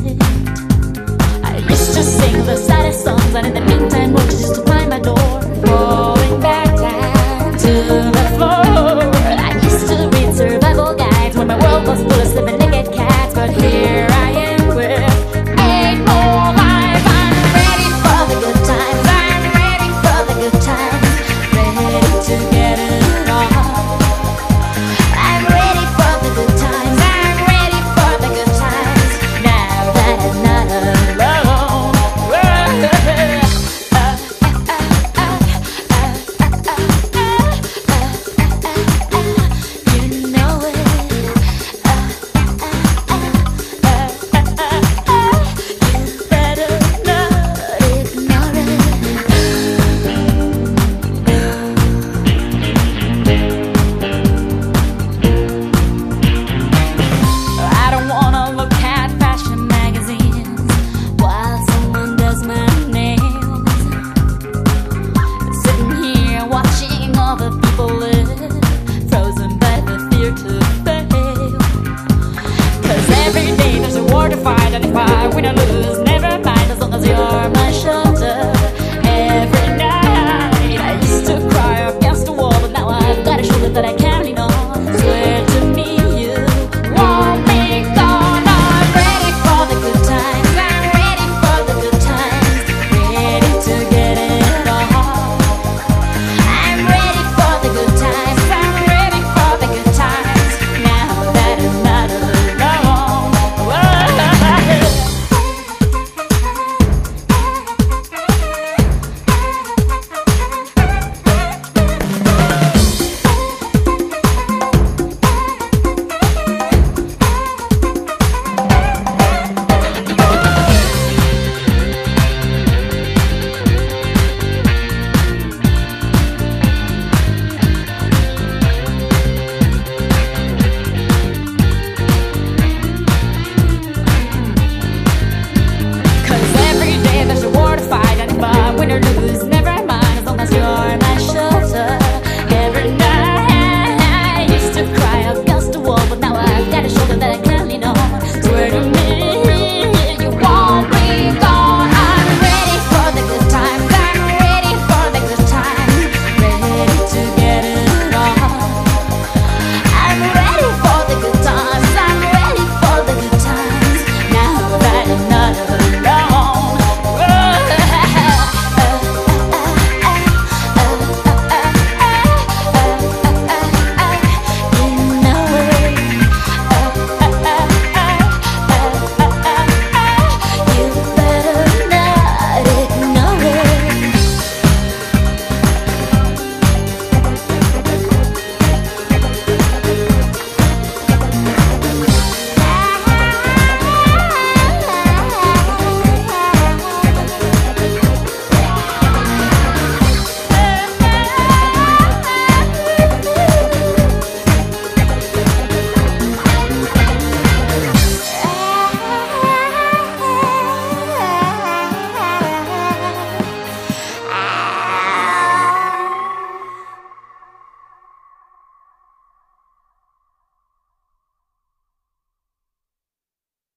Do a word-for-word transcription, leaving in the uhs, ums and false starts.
I used to sing the saddest songs, and in the meantime, roaches used to climb my door, falling back down to the floor. I used to read survival guides when my world was full of slipping naked cats, but here I am with eight more lives. I'm ready for the good times. I'm ready for the good times. Ready to get it on. I'm ready for the good times. I'm ready for the good times. Now that I'm not alone. You know it. You better not ignore it. I don't wanna look at fashion magazines while someone does my nails. Sitting here watching all the people live, frozen by the fear to fail. 'Cause every day there's a war to fight, and if I win or lose,